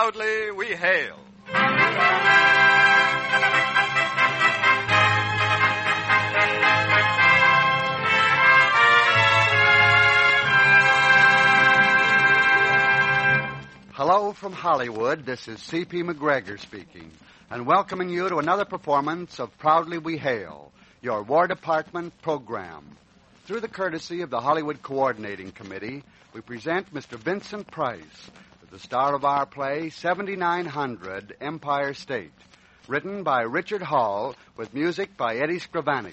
Proudly we hail. Hello from Hollywood. This is C.P. McGregor speaking, and welcoming you to another performance of Proudly We Hail, your War Department program. Through the courtesy of the Hollywood Coordinating Committee, we present Mr. Vincent Price, the star of our play 7900 Empire State, written by Richard Hall with music by Eddie Scrivanik.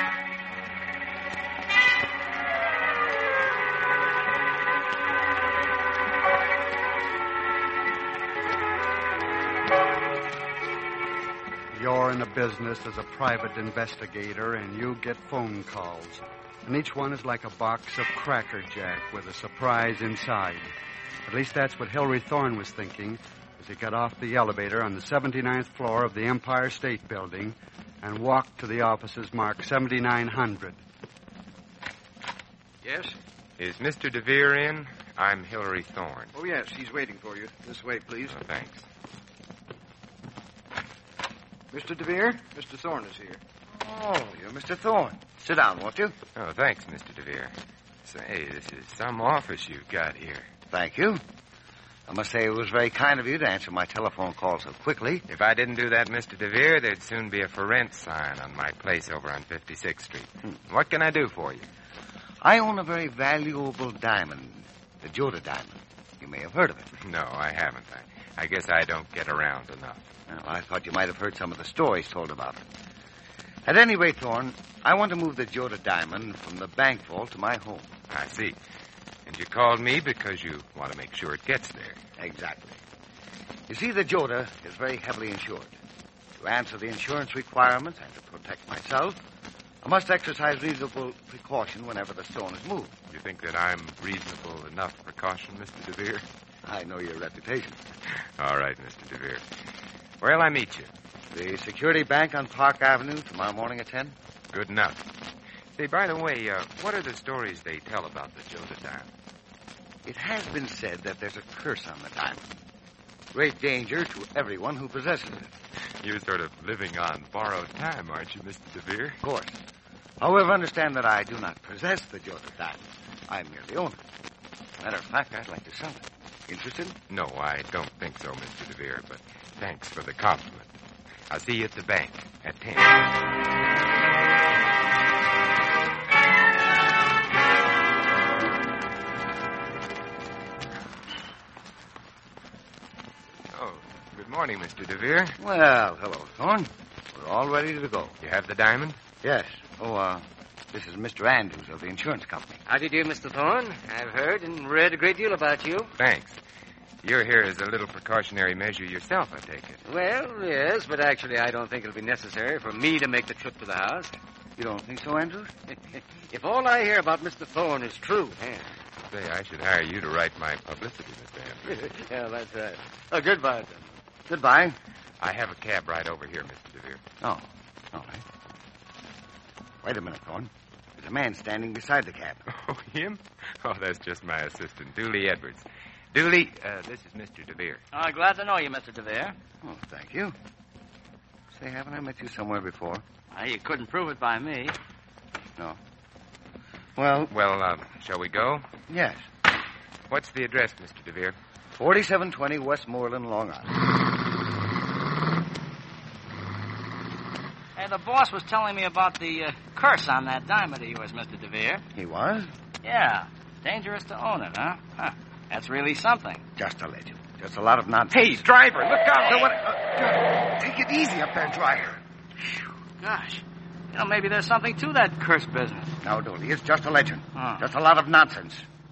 You're in a business as a private investigator, and you get phone calls. And each one is like a box of Cracker Jack with a surprise inside. At least that's what Hilary Thorne was thinking as he got off the elevator on the 79th floor of the Empire State Building and walked to the offices marked 7900. Yes? Is Mr. DeVere in? I'm Hilary Thorne. Oh, yes, he's waiting for you. This way, please. Oh, thanks. Mr. DeVere, Mr. Thorne is here. Oh, you're Mr. Thorne. Sit down, won't you? Oh, thanks, Mr. DeVere. Say, this is some office you've got here. Thank you. I must say it was very kind of you to answer my telephone call so quickly. If I didn't do that, Mr. DeVere, there'd soon be a for rent sign on my place over on 56th Street. What can I do for you? I own a very valuable diamond, the Joda diamond. You may have heard of it. No, I haven't. I guess I don't get around enough. Well, I thought you might have heard some of the stories told about it. At any rate, Thorne, I want to move the Joda diamond from the bank vault to my home. I see. And you called me because you want to make sure it gets there. Exactly. You see, the Joda is very heavily insured. To answer the insurance requirements and to protect myself, I must exercise reasonable precaution whenever the stone is moved. You think that I'm reasonable enough precaution, Mr. DeVere? I know your reputation. All right, Mr. DeVere. Where'll I meet you? The Security Bank on Park Avenue tomorrow morning at 10. Good enough. Say, by the way, what are the stories they tell about the Joda diamond? It has been said that there's a curse on the diamond. Great danger to everyone who possesses it. You're sort of living on borrowed time, aren't you, Mr. DeVere? Of course. However, understand that I do not possess the Joda diamond. I merely own it. Matter of fact, I'd like to sell it. Interested? No, I don't think so, Mr. DeVere, but thanks for the compliment. I'll see you at the bank at 10. Oh, good morning, Mr. DeVere. Well, hello, Thorne. We're all ready to go. You have the diamond? Yes. Oh, this is Mr. Andrews of the insurance company. How do you do, Mr. Thorne? I've heard and read a great deal about you. Thanks. You're here as a little precautionary measure yourself, I take it. Well, yes, but actually I don't think it'll be necessary for me to make the trip to the house. You don't think so, Andrews? If all I hear about Mr. Thorne is true, Say, I should hire you to write my publicity, Mr. Andrews. Yeah, that's right. Oh, goodbye, then. Goodbye. I have a cab right over here, Mr. DeVere. Oh, all right. Wait a minute, Thorne. There's a man standing beside the cab. Oh, him? Oh, that's just my assistant, Dooley Edwards. Dooley, this is Mr. DeVere. Oh, glad to know you, Mr. DeVere. Oh, thank you. Say, haven't I met you somewhere before? You couldn't prove it by me. No. Well, shall we go? yes. What's the address, Mr. DeVere? 4720 Westmoreland, Long Island. Hey, the boss was telling me about the curse on that diamond of yours, Mr. DeVere. He was? Yeah. Dangerous to own it, huh? That's really something. Just a legend. Just a lot of nonsense. Hey, driver, look out! So what? Take it easy up there, driver. Gosh. Maybe there's something to that curse business. No, Dooley, it's just a legend. Oh. Just a lot of nonsense.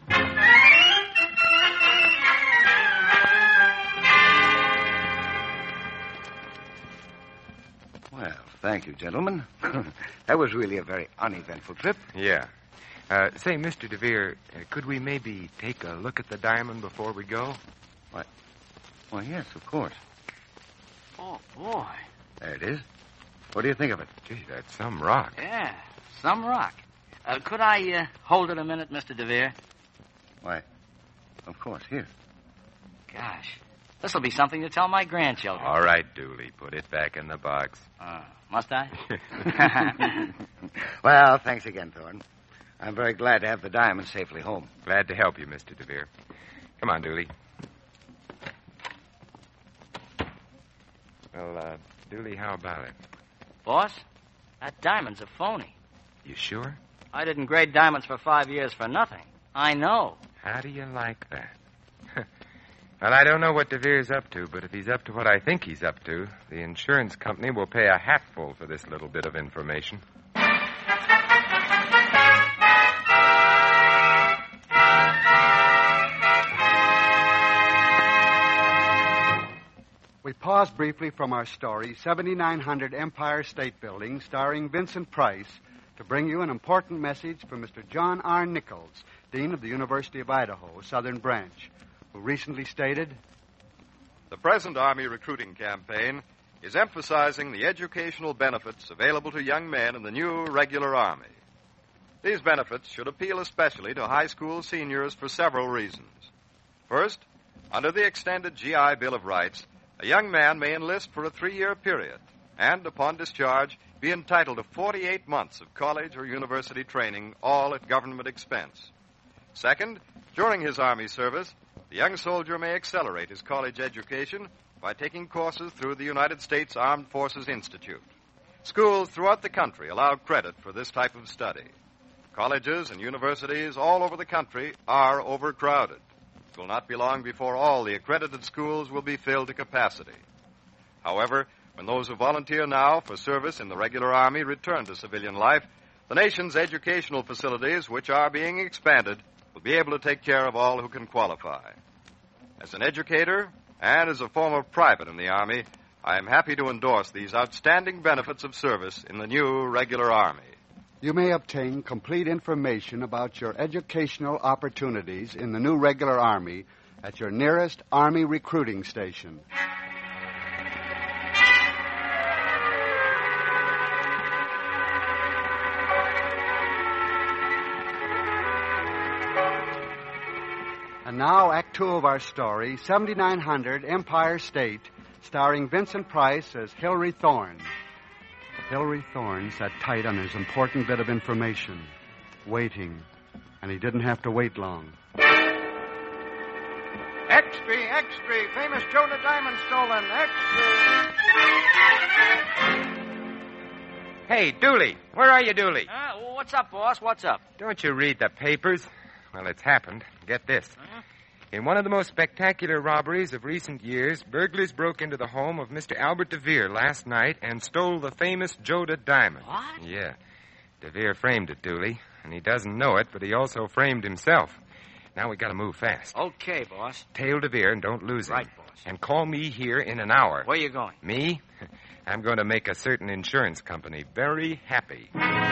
Well, thank you, gentlemen. That was really a very uneventful trip. Yeah. Say, Mr. DeVere, could we maybe take a look at the diamond before we go? What? Well, yes, of course. Oh, boy. There it is. What do you think of it? Gee, that's some rock. Yeah, some rock. Could I hold it a minute, Mr. DeVere? Why, of course, here. Gosh, This'll be something to tell my grandchildren. All right, Dooley. Put it back in the box. Must I? Well, thanks again, Thorne. I'm very glad to have the diamond safely home. Glad to help you, Mr. DeVere. Come on, Dooley. Well, Dooley, how about it? Boss, that diamond's a phony. You sure? I didn't grade diamonds for 5 years for nothing. I know. How do you like that? Well, I don't know what DeVere's up to, but if he's up to what I think he's up to, the insurance company will pay a hatful for this little bit of information. We pause briefly from our story, 7900 Empire State Building, starring Vincent Price, to bring you an important message from Mr. John R. Nichols, Dean of the University of Idaho, Southern Branch, who recently stated, "The present Army recruiting campaign is emphasizing the educational benefits available to young men in the new regular Army. These benefits should appeal especially to high school seniors for several reasons. First, under the extended GI Bill of Rights, a young man may enlist for a 3-year period and, upon discharge, be entitled to 48 months of college or university training, all at government expense. Second, during his Army service, the young soldier may accelerate his college education by taking courses through the United States Armed Forces Institute. Schools throughout the country allow credit for this type of study. Colleges and universities all over the country are overcrowded. It will not be long before all the accredited schools will be filled to capacity. However, when those who volunteer now for service in the regular Army return to civilian life, the nation's educational facilities, which are being expanded, will be able to take care of all who can qualify. As an educator and as a former private in the Army, I am happy to endorse these outstanding benefits of service in the new regular Army. You may obtain complete information about your educational opportunities in the new regular Army at your nearest Army recruiting station. And now, Act 2 of our story, 7900 Empire State, starring Vincent Price as Hilary Thorne. Hilary Thorne sat tight on his important bit of information, waiting, and he didn't have to wait long. Extra, famous Jonah Diamond stolen, Hey, Dooley. Where are you, Dooley? What's up, boss? What's up? Don't you read the papers? Well, it's happened. Get this. In one of the most spectacular robberies of recent years, burglars broke into the home of Mr. Albert DeVere last night and stole the famous Joda diamond. What? Yeah. DeVere framed it, Dooley, and he doesn't know it, but he also framed himself. Now we got to move fast. Okay, boss. Tail DeVere and don't lose him. Right, boss. And call me here in an hour. Where you going? Me? I'm going to make a certain insurance company very happy.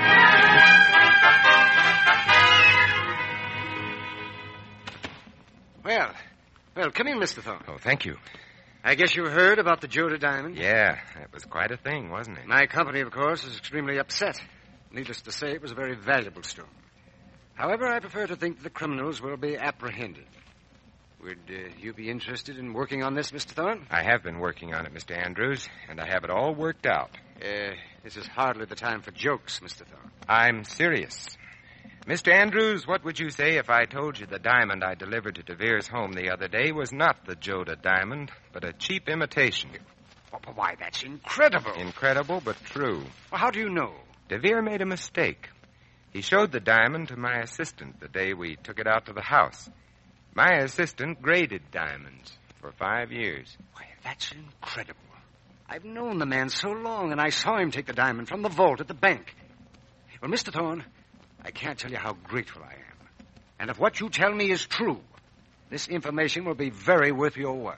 Well, come in, Mr. Thorne. Oh, thank you. I guess you heard about the Joda diamond? Yeah, it was quite a thing, wasn't it? My company, of course, is extremely upset. Needless to say, it was a very valuable stone. However, I prefer to think the criminals will be apprehended. Would you be interested in working on this, Mr. Thorne? I have been working on it, Mr. Andrews, and I have it all worked out. This is hardly the time for jokes, Mr. Thorne. I'm serious. Mr. Andrews, what would you say if I told you the diamond I delivered to DeVere's home the other day was not the Joda diamond, but a cheap imitation? Why, that's incredible. Incredible, but true. Well, how do you know? DeVere made a mistake. He showed the diamond to my assistant the day we took it out to the house. My assistant graded diamonds for 5 years. Why, that's incredible. I've known the man so long, and I saw him take the diamond from the vault at the bank. Well, Mr. Thorne, I can't tell you how grateful I am. And if what you tell me is true, this information will be very worth your while.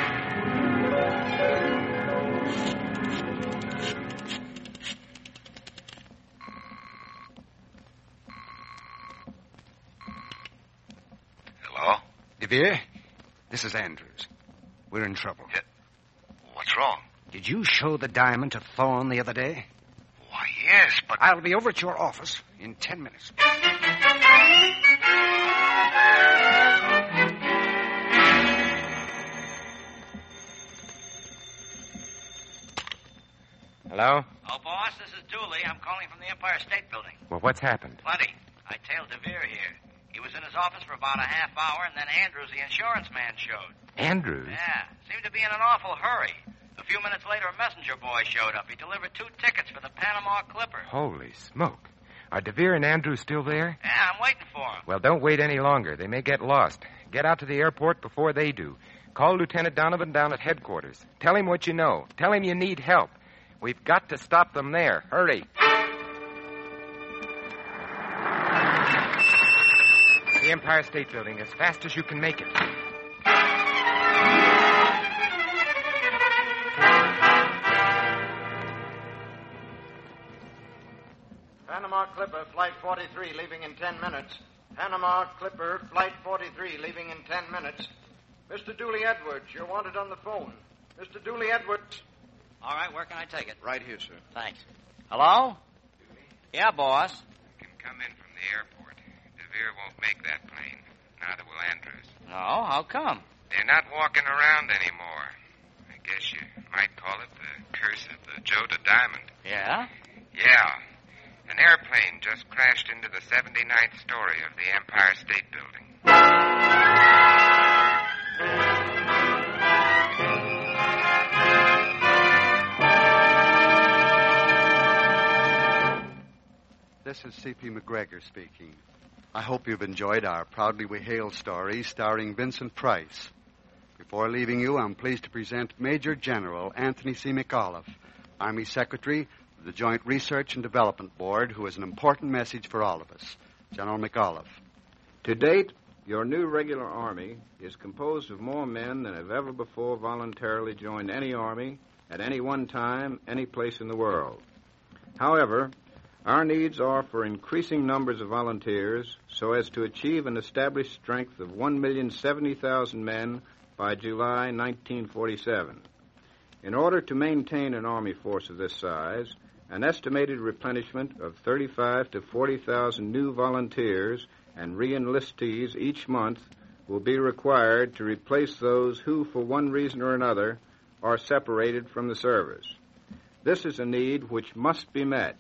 Hello? DeVere, this is Andrews. We're in trouble. Yeah. What's wrong? Did you show the diamond to Thorne the other day? Why, yes, but... I'll be over at your office in 10 minutes. Hello? Oh, boss, this is Dooley. I'm calling from the Empire State Building. Well, what's happened? Plenty. I tailed DeVere here. He was in his office for about a half hour, and then Andrews, the insurance man, showed. Andrews? Yeah. Seemed to be in an awful hurry. A few minutes later, a messenger boy showed up. He delivered 2 tickets for the Panama Clipper. Holy smoke. Are DeVere and Andrews still there? Yeah, I'm waiting for him. Well, don't wait any longer. They may get lost. Get out to the airport before they do. Call Lieutenant Donovan down at headquarters. Tell him what you know. Tell him you need help. We've got to stop them there. Hurry. The Empire State Building, as fast as you can make it. Panama Clipper, Flight 43, leaving in 10 minutes. Panama Clipper, Flight 43, leaving in 10 minutes. Mr. Dooley Edwards, you're wanted on the phone. Mr. Dooley Edwards. All right, where can I take it? Right here, sir. Thanks. Hello? Yeah, boss. You can come in from the airport. DeVere won't make that plane. Neither will Andrews. No, how come? They're not walking around anymore. I guess you might call it the curse of the Joda Diamond. Yeah? Yeah. An airplane just crashed into the 79th story of the Empire State Building. This is C.P. McGregor speaking. I hope you've enjoyed our Proudly We Hail story starring Vincent Price. Before leaving you, I'm pleased to present Major General Anthony C. McAuliffe, Army Secretary of the Joint Research and Development Board, who has an important message for all of us. General McAuliffe. To date, your new regular Army is composed of more men than have ever before voluntarily joined any Army at any one time, any place in the world. However, our needs are for increasing numbers of volunteers so as to achieve an established strength of 1,070,000 men by July 1947. In order to maintain an Army force of this size, an estimated replenishment of 35,000 to 40,000 new volunteers and re-enlistees each month will be required to replace those who, for one reason or another, are separated from the service. This is a need which must be met.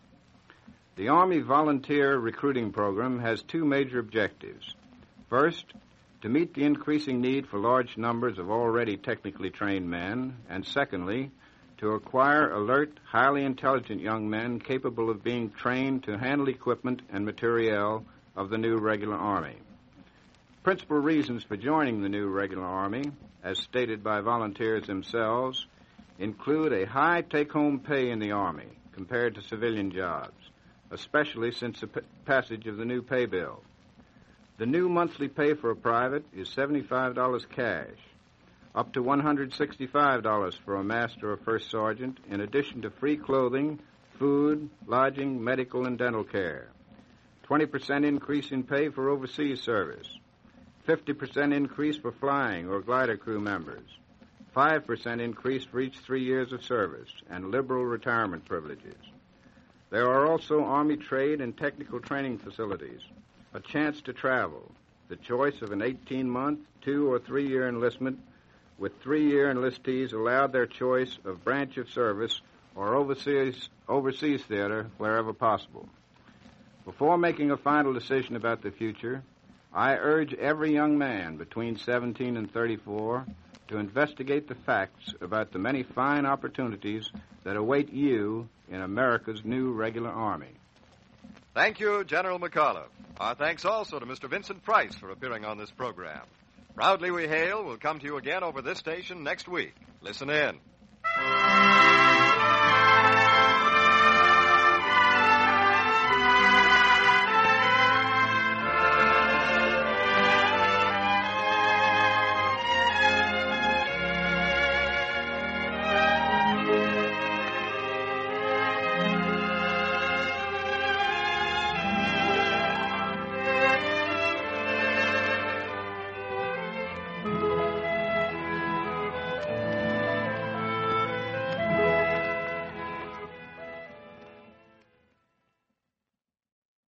The Army Volunteer Recruiting Program has 2 major objectives. First, to meet the increasing need for large numbers of already technically trained men, and secondly, to acquire alert, highly intelligent young men capable of being trained to handle equipment and materiel of the new regular Army. Principal reasons for joining the new regular Army, as stated by volunteers themselves, include a high take-home pay in the Army compared to civilian jobs, especially since the passage of the new pay bill. The new monthly pay for a private is $75 cash, up to $165 for a master or first sergeant, in addition to free clothing, food, lodging, medical, and dental care. 20% increase in pay for overseas service. 50% increase for flying or glider crew members. 5% increase for each 3 years of service, and liberal retirement privileges. There are also Army trade and technical training facilities, a chance to travel, the choice of an 18-month, 2- or 3-year enlistment, with 3-year enlistees allowed their choice of branch of service or overseas theater wherever possible. Before making a final decision about the future, I urge every young man between 17 and 34 to investigate the facts about the many fine opportunities that await you in America's new regular Army. Thank you, General McAuliffe. Our thanks also to Mr. Vincent Price for appearing on this program. Proudly We Hail will come to you again over this station next week. Listen in.